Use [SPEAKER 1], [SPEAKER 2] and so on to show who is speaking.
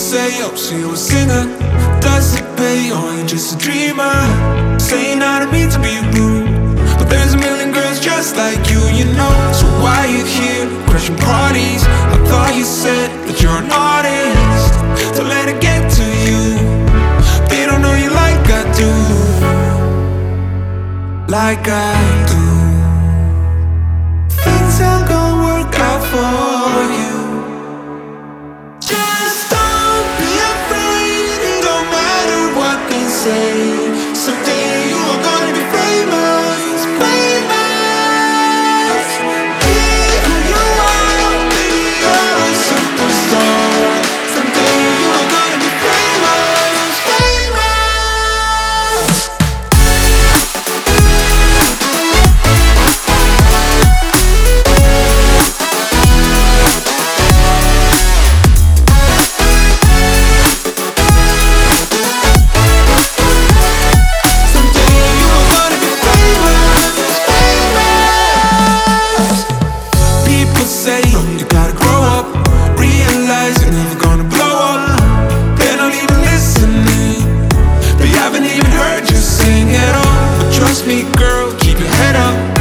[SPEAKER 1] say, oh, so you're a singer. Does it pay, or you just a dreamer? Saying I don't mean to be rude, but there's a million girls just like you know. So why you here, crashing parties? I thought you said that you're an artist. Don't let it get to you. They don't know you like I do. Like I do. Things aren't gonna work out for you. Just don't be afraid. It don't matter what they say. Someday you are gonna be famous, famous. Be who you are, baby, you're a superstar. Someday you are gonna be famous, famous. You gotta grow up, realize you're never gonna blow up. They're not even listening, they haven't even heard you sing at all. But trust me girl, keep your head up.